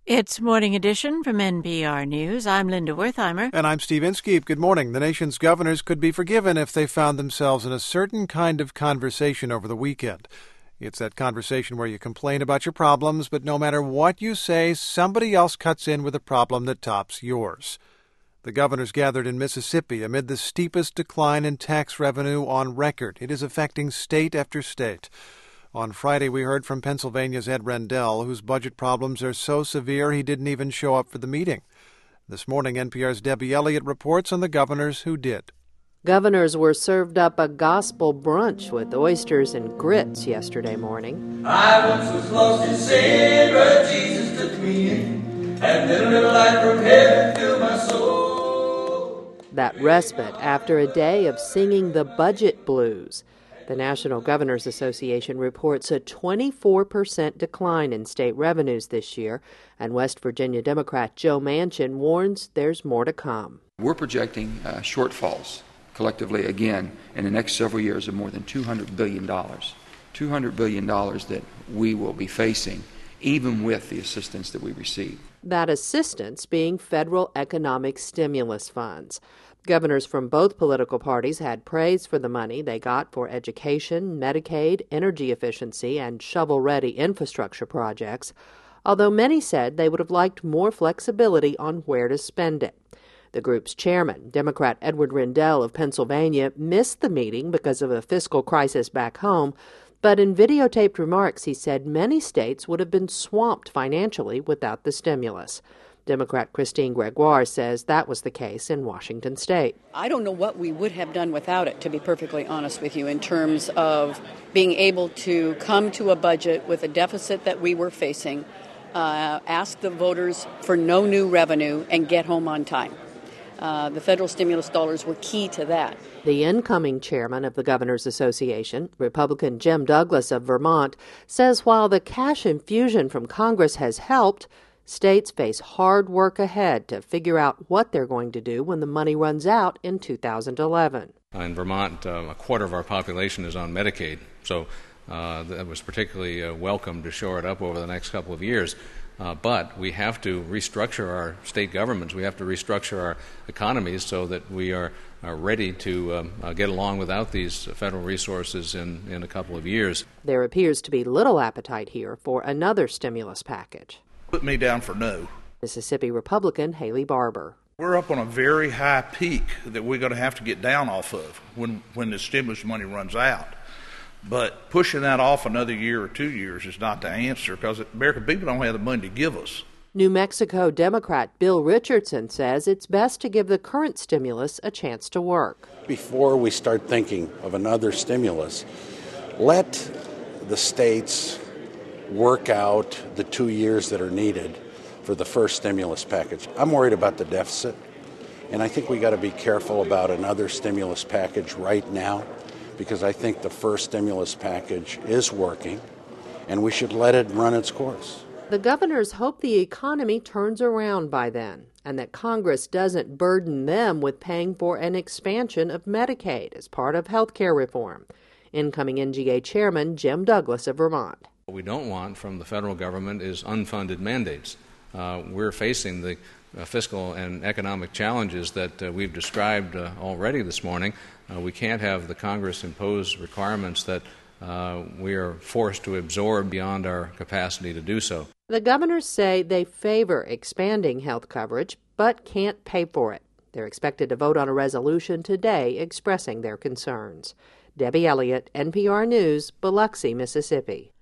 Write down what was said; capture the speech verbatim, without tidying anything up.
It's Morning Edition from N P R News. I'm Linda Wertheimer. And I'm Steve Inskeep. Good morning. The nation's governors could be forgiven if they found themselves in a certain kind of conversation over the weekend. It's that conversation where you complain about your problems, but no matter what you say, somebody else cuts in with a problem that tops yours. The governors gathered in Mississippi amid the steepest decline in tax revenue on record. It is affecting state after state. On Friday, we heard from Pennsylvania's Ed Rendell, whose budget problems are so severe he didn't even show up for the meeting. This morning, N P R's Debbie Elliott reports on the governors who did. Governors were served up a gospel brunch with oysters and grits yesterday morning. I once was lost in sin, but Jesus took me in, and then a little light from heaven filled my soul. That respite after a day of singing the budget blues. The National Governors Association reports a twenty-four percent decline in state revenues this year, and West Virginia Democrat Joe Manchin warns there's more to come. We're projecting uh, shortfalls collectively again in the next several years of more than two hundred billion dollars. two hundred billion dollars that we will be facing, even with the assistance that we receive. That assistance being federal economic stimulus funds. Governors from both political parties had praise for the money they got for education, Medicaid, energy efficiency, and shovel-ready infrastructure projects, although many said they would have liked more flexibility on where to spend it. The group's chairman, Democrat Edward Rendell of Pennsylvania, missed the meeting because of a fiscal crisis back home, but in videotaped remarks he said many states would have been swamped financially without the stimulus. Democrat Christine Gregoire says that was the case in Washington state. I don't know what we would have done without it, to be perfectly honest with you, in terms of being able to come to a budget with a deficit that we were facing, uh, ask the voters for no new revenue, and get home on time. Uh, the federal stimulus dollars were key to that. The incoming chairman of the Governors Association, Republican Jim Douglas of Vermont, says while the cash infusion from Congress has helped, states face hard work ahead to figure out what they're going to do when the money runs out in two thousand eleven. In Vermont, uh, a quarter of our population is on Medicaid, so uh, that was particularly uh, welcome to shore it up over the next couple of years. Uh, but we have to restructure our state governments. We have to restructure our economies so that we are, are ready to um, uh, get along without these federal resources in, in a couple of years. There appears to be little appetite here for another stimulus package. Put me down for no. Mississippi Republican Haley Barber. We're up on a very high peak that we're going to have to get down off of when, when the stimulus money runs out. But pushing that off another year or two years is not the answer because American people don't have the money to give us. New Mexico Democrat Bill Richardson says it's best to give the current stimulus a chance to work. Before we start thinking of another stimulus, let the states work out the two years that are needed for the first stimulus package. I'm worried about the deficit, and I think we got to be careful about another stimulus package right now because I think the first stimulus package is working, and we should let it run its course. The governors hope the economy turns around by then and that Congress doesn't burden them with paying for an expansion of Medicaid as part of health care reform. Incoming N G A Chairman Jim Douglas of Vermont. What we don't want from the federal government is unfunded mandates. Uh, we're facing the uh, fiscal and economic challenges that uh, we've described uh, already this morning. Uh, we can't have the Congress impose requirements that uh, we are forced to absorb beyond our capacity to do so. The governors say they favor expanding health coverage, but can't pay for it. They're expected to vote on a resolution today expressing their concerns. Debbie Elliott, N P R News, Biloxi, Mississippi.